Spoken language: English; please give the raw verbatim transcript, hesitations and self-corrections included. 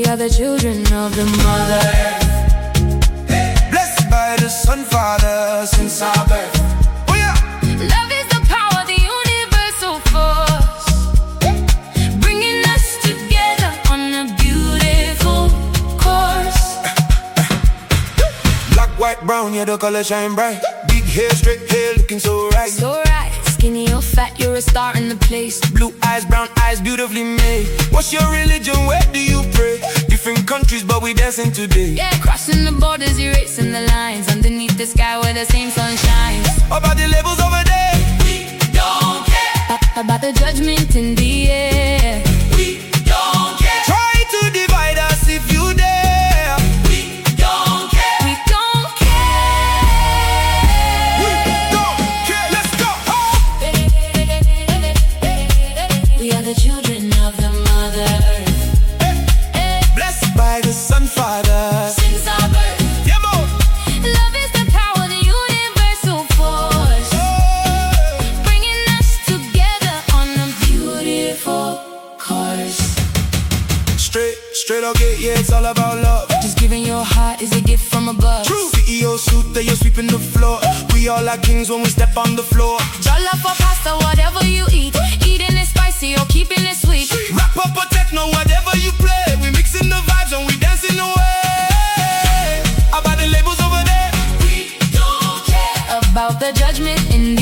are the children of the Mother Earth. Blessed by the Son, Father, since our birth. Oh yeah. Love is the power, the universal force, bringing us together on a beautiful course. Black, white, brown, yeah, the color shine bright. Big hair, straight hair, looking so right. So right, skinny or fat, you're a star in the place. Blue eyes, brown eyes, beautifully made. What's your religion, where do you pray? Different countries, but we dancing today. Yeah, crossing the borders, erasing the lines, underneath the sky where the same sun shines. About the labels over there, we don't care. A- About the judgment in the air, we don't care. Try to divide us if you dare. We don't care. we don't care. We don't care. Let's go. We are the children of the Mother Earth. Blessed by the Son, Father. Since our birth, Yeah, more. love is the power, the universal force, Oh. bringing us together on a beautiful course. Straight, straight okay, yeah, it's all about love. Just giving your heart is a gift from above. True. C E O suit that you're sweeping the floor. We all are kings when we step on the floor. Jollof or pasta, whatever you eat, eating it spicy or keeping it sweet. Rap up or techno, whatever you play. We mixing the vibes and we dancing away. About the labels over there, we don't care. About the judgment in